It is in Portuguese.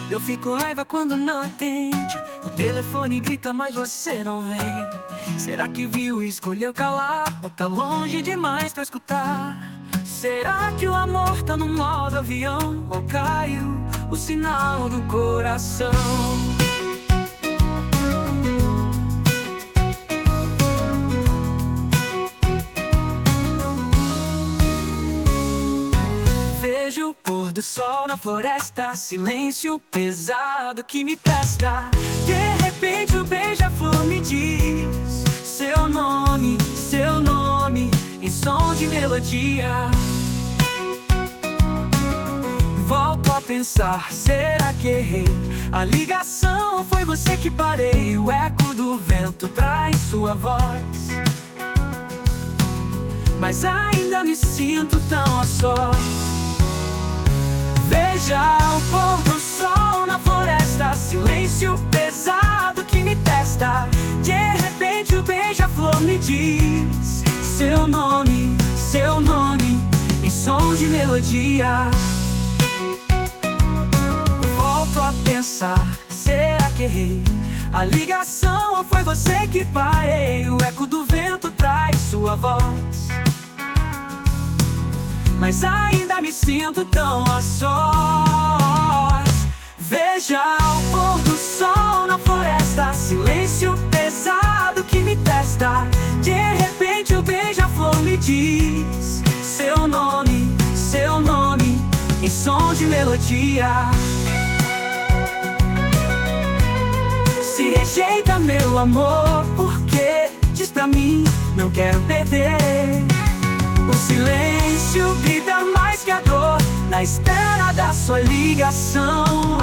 Eu fico raiva quando não atende. O telefone grita, mas você não vem. Será que viu e escolheu calar? Ou tá longe demais pra escutar? Será que o amor tá no modo avião? Ou caiu o sinal do coração? Vejo o pôr do sol na floresta, silêncio pesado que me testa. De repente o beija-flor me diz seu nome, em som de melodia. Volto a pensar, será que errei? A ligação ou foi você que parei? O eco do vento traz sua voz, mas ainda me sinto tão a sós. Veja o pôr do sol na floresta, silêncio pesado que me testa. De repente o beija-flor me diz seu nome, em som de melodia. Volto a pensar, será que errei? A ligação ou foi você que parei? O eco do vento traz sua voz, mas ainda me sinto tão a sós. Veja o pôr do sol na floresta, silêncio pesado que me testa. De repente o beija-flor me diz seu nome, em som de melodia. Se rejeita meu amor, porque diz pra mim, não quero perder. O silêncio grita mais que a dor, na espera da sua ligação.